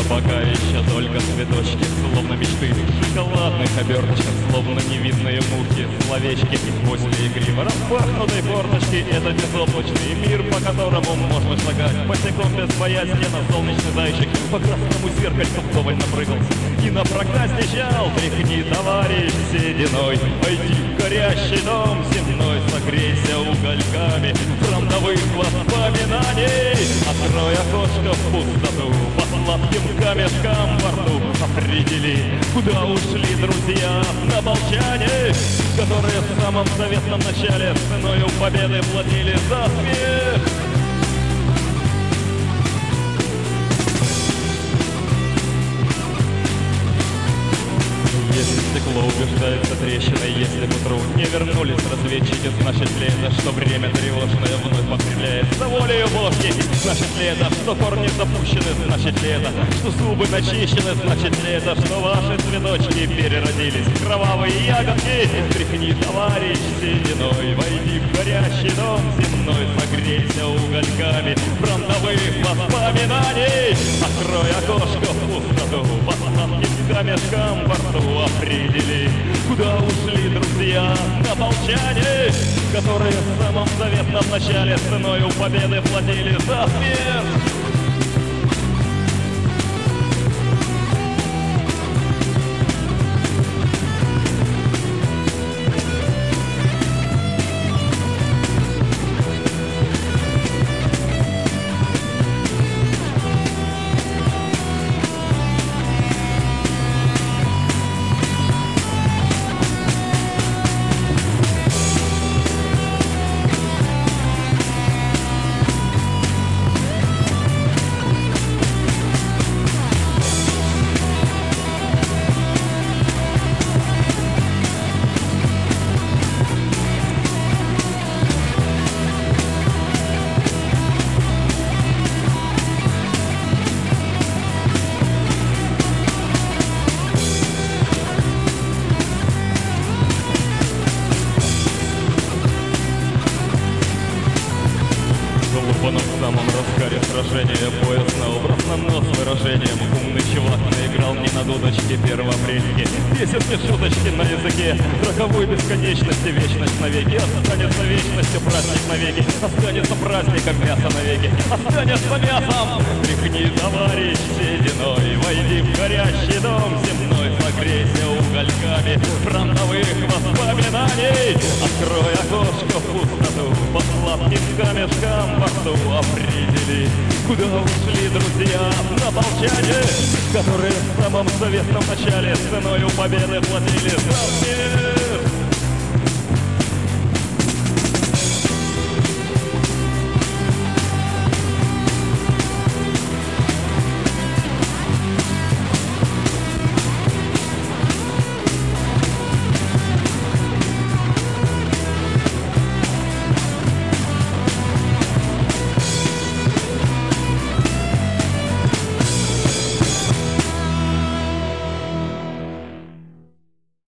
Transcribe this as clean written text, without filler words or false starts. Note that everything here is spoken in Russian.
пока еще только цветочки, словно мечты в шоколадных оберточках, словно невидные мухи, словечки. После игривой распахнутой форточки это безоблачный мир, по которому можно шагать босиком без боязни на солнечный зайчик. По красному зеркальцу вдоволь напрыгался и на проказ езжал. Тряхни, товарищ, сединой, войди в горящий дом земной, согрейся угольками фронтовых воспоминаний. Открой окошко в пустоту, по сладким камешкам во рту определи, куда ушли друзья на молчание, которые в самом заветном начале ценою победы платили за смех. Если стекло убеждается трещиной, если к утру не вернулись разведчики, значит ли это, что время тревожное вновь покривляется волею Божьей? Значит ли это, что корни запущены? Значит ли это, что зубы начищены? Значит ли это, что ваши цветочки переродились в кровавые ягодки? Тряхни, товарищ, сединой, войди в горящий дом земной, согрейся угольками фронтовых воспоминаний. Открой окошко в пустоту, по сладким камешкам во рту определи, куда ушли друзья на молчание, которые в самом заветном начале ценою победы платили за смерть. Вон в самом разгаре сражения, пояс на образ, на нос выражением. Умный чувак наиграл мне на дудочке первоапрельски. Песенки, шуточки на языке роковой бесконечности, вечность навеки. Останется вечностью праздник навеки, останется праздником мясо навеки, останется мясом. Тряхни, товарищ, сединой, войди в горящий дом земной, согрейся угольками фронтовых воспоминаний. Открой окошко в пустоту, по сладким камешкам во рту определи, куда ушли друзья на молчание, которые в самом заветном начале ценою победы платили за смерть.